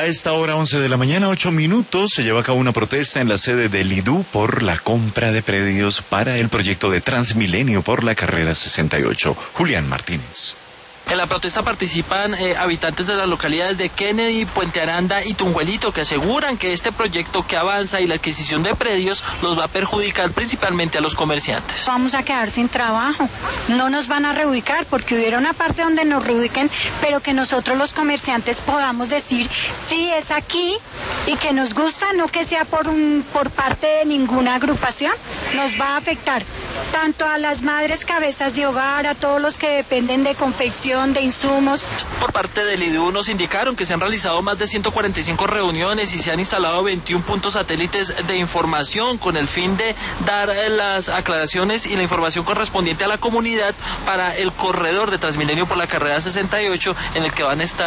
A esta hora, 11 de la mañana, 8 minutos, se lleva a cabo una protesta en la sede del IDU por la compra de predios para el proyecto de Transmilenio por la carrera 68. Julián Martínez. En la protesta participan habitantes de las localidades de Kennedy, Puente Aranda y Tunjuelito, que aseguran que este proyecto que avanza y la adquisición de predios los va a perjudicar principalmente a los comerciantes. Vamos a quedar sin trabajo, no nos van a reubicar porque hubiera una parte donde nos reubiquen, pero que nosotros los comerciantes podamos decir sí es aquí y que nos gusta, no que sea por parte de ninguna agrupación. Nos va a afectar tanto a las madres cabezas de hogar, a todos los que dependen de confección, de insumos. Por parte del IDU nos indicaron que se han realizado más de 145 reuniones y se han instalado 21 puntos satélites de información con el fin de dar las aclaraciones y la información correspondiente a la comunidad para el corredor de Transmilenio por la carrera 68, en el que van a estar